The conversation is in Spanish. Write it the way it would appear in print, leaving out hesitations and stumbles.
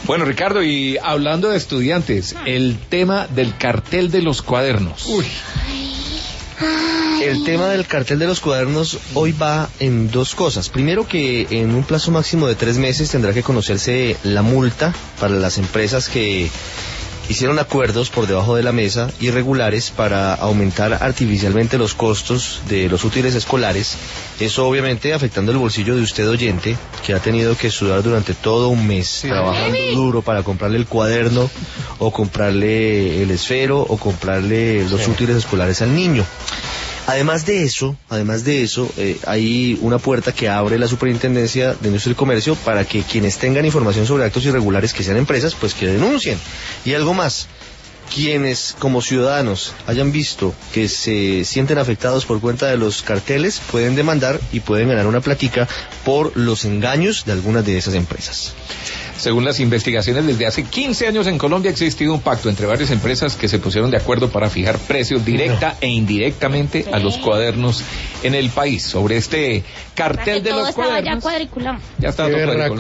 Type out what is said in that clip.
Bueno, Ricardo, y hablando de estudiantes, el tema del cartel de los cuadernos. Uy. El tema del cartel de los cuadernos hoy va en dos cosas. Primero, que en un plazo máximo de 3 meses tendrá que conocerse la multa para las empresas que hicieron acuerdos por debajo de la mesa irregulares para aumentar artificialmente los costos de los útiles escolares. Eso obviamente afectando el bolsillo de usted, oyente, que ha tenido que sudar durante todo un mes trabajando duro para comprarle el cuaderno o comprarle el esfero o comprarle los útiles escolares al niño. Además de eso, hay una puerta que abre la Superintendencia de Industria y Comercio para que quienes tengan información sobre actos irregulares que sean empresas, pues que denuncien. Y algo más, quienes como ciudadanos hayan visto que se sienten afectados por cuenta de los carteles, pueden demandar y pueden ganar una platica por los engaños de algunas de esas empresas. Según las investigaciones, desde hace 15 años en Colombia ha existido un pacto entre varias empresas que se pusieron de acuerdo para fijar precios directa e indirectamente a los cuadernos en el país. Sobre este cartel de los cuadernos, ya cuadriculado. Ya está todo cuadriculado.